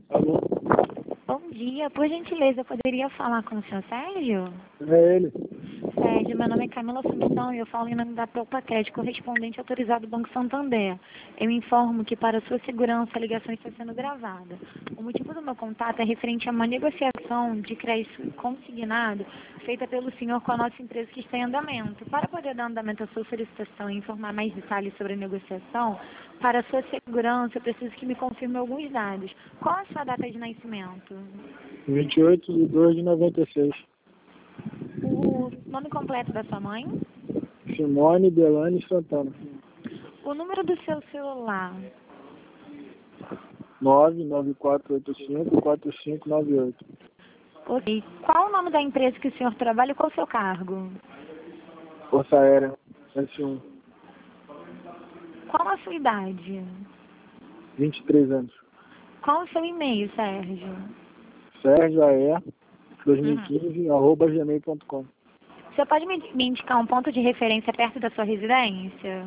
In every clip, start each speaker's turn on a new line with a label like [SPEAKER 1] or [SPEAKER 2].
[SPEAKER 1] Alô?
[SPEAKER 2] Bom dia, por gentileza, eu poderia falar com o senhor Sérgio?
[SPEAKER 1] É ele.
[SPEAKER 2] Sérgio, meu nome é Camila Assunção e eu falo em nome da Propacred, correspondente autorizado do Banco Santander. Eu informo que, para sua segurança, a ligação está sendo gravada. O motivo do meu contato é referente a uma negociação de crédito consignado feita pelo senhor com a nossa empresa que está em andamento. Para poder dar andamento à sua solicitação e informar mais detalhes sobre a negociação, para sua segurança, eu preciso que me confirme alguns dados. Qual a sua data de nascimento?
[SPEAKER 1] 28/2/96.
[SPEAKER 2] O nome completo da sua mãe?
[SPEAKER 1] Simone Belane Santana.
[SPEAKER 2] O número do seu celular?
[SPEAKER 1] 99485-4598.
[SPEAKER 2] Ok. Qual o nome da empresa que o senhor trabalha e qual o seu cargo?
[SPEAKER 1] Força Aérea. S1.
[SPEAKER 2] Qual a sua idade?
[SPEAKER 1] 23 anos.
[SPEAKER 2] Qual o seu e-mail, Sérgio?
[SPEAKER 1] Sérgio AE 2015 @gmail.com.
[SPEAKER 2] O senhor pode me indicar um ponto de referência perto da sua residência?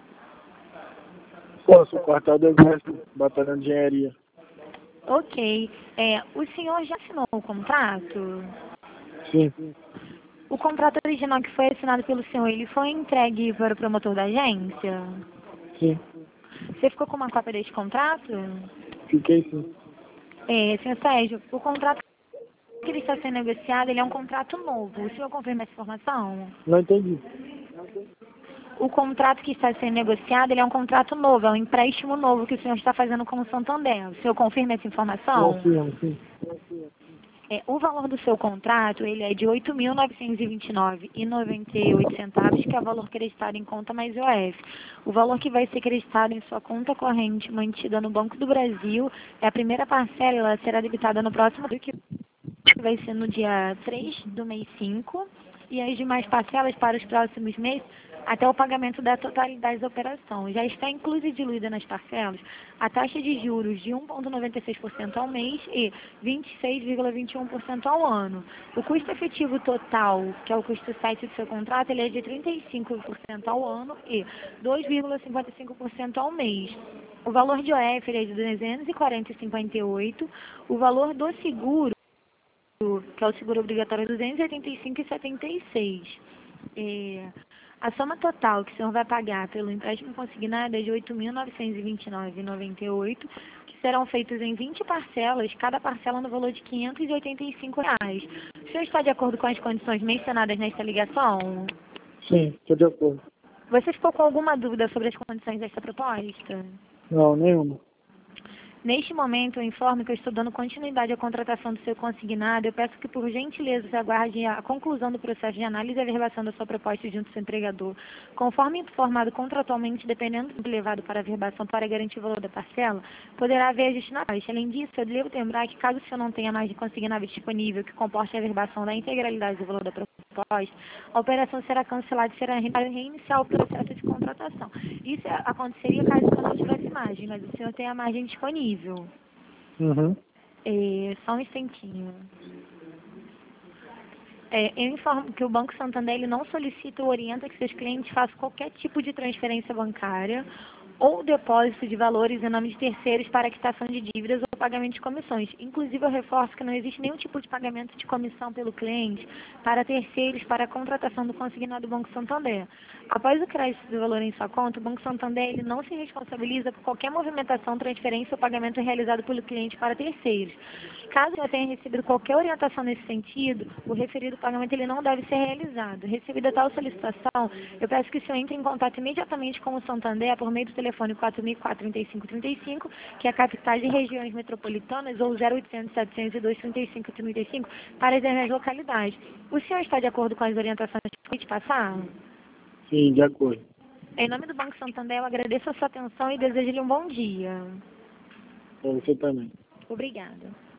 [SPEAKER 1] Posso, Quartel do Exército, Batalhão de Engenharia.
[SPEAKER 2] Ok. O senhor já assinou o contrato?
[SPEAKER 1] Sim,
[SPEAKER 2] O contrato original que foi assinado pelo senhor, ele foi entregue para o promotor da agência?
[SPEAKER 1] sim.
[SPEAKER 2] Você ficou com uma cópia desse contrato?
[SPEAKER 1] Fiquei sim.
[SPEAKER 2] Senhor Sérgio, o contrato que ele está sendo negociado, ele é um contrato novo. O senhor confirma essa informação?
[SPEAKER 1] Não entendi.
[SPEAKER 2] O contrato que está sendo negociado, ele é um contrato novo, é um empréstimo novo que o senhor está fazendo com o Santander. O senhor confirma essa informação?
[SPEAKER 1] Confirmo, sim.
[SPEAKER 2] O valor do seu contrato, ele é de R$ 8.929,98, que é o valor creditado em conta mais IOF. O valor que vai ser creditado em sua conta corrente mantida no Banco do Brasil, a primeira parcela, ela será debitada no próximo dia, que vai ser no dia 3 do mês 5, e as demais parcelas para os próximos meses, até o pagamento da totalidade da operação. Já está inclusa e diluída nas parcelas a taxa de juros de 1,96% ao mês e 26,21% ao ano. O custo efetivo total, que é o custo site do seu contrato, ele é de 35% ao ano e 2,55% ao mês. O valor de OF ele é de 240,58. O valor do seguro, que é o seguro obrigatório, 285,76. A soma total que o senhor vai pagar pelo empréstimo consignado é de R$ 8.929,98, que serão feitas em 20 parcelas, cada parcela no valor de R$ 585. O senhor está de acordo com as condições mencionadas nesta ligação?
[SPEAKER 1] Sim, estou de acordo.
[SPEAKER 2] Você ficou com alguma dúvida sobre as condições desta proposta?
[SPEAKER 1] Não, nenhuma.
[SPEAKER 2] Neste momento, eu informo que eu estou dando continuidade à contratação do seu consignado. Eu peço que, por gentileza, você aguarde a conclusão do processo de análise e averbação da sua proposta junto ao seu empregador. Conforme informado contratualmente, dependendo do levado para a averbação para garantir o valor da parcela, poderá haver ajuste na taxa. Além disso, eu devo lembrar que, caso o senhor não tenha mais de consignado disponível que comporte a averbação da integralidade do valor da proposta, a operação será cancelada e será reiniciar o processo de contratação. Isso aconteceria caso o senhor não tivesse margem, mas o senhor tem a margem disponível.
[SPEAKER 1] Uhum.
[SPEAKER 2] Só um instantinho. Eu informo que o Banco Santander ele não solicita ou orienta que seus clientes façam qualquer tipo de transferência bancária ou depósito de valores em nome de terceiros para quitação de dívidas ou pagamento de comissões. Inclusive, eu reforço que não existe nenhum tipo de pagamento de comissão pelo cliente para terceiros para a contratação do consignado do Banco Santander. Após o crédito do valor em sua conta, o Banco Santander ele não se responsabiliza por qualquer movimentação, transferência ou pagamento realizado pelo cliente para terceiros. Caso eu tenha recebido qualquer orientação nesse sentido, o referido pagamento ele não deve ser realizado. Recebida tal solicitação, eu peço que o senhor entre em contato imediatamente com o Santander por meio do telefone 4004-3535, que é a capitais e regiões metropolitanas, ou 0800-702-3535, para as demais localidades. O senhor está de acordo com as orientações que eu te passar?
[SPEAKER 1] Sim, de acordo.
[SPEAKER 2] Em nome do Banco Santander, eu agradeço a sua atenção e desejo-lhe um bom dia.
[SPEAKER 1] Para você também.
[SPEAKER 2] Obrigada.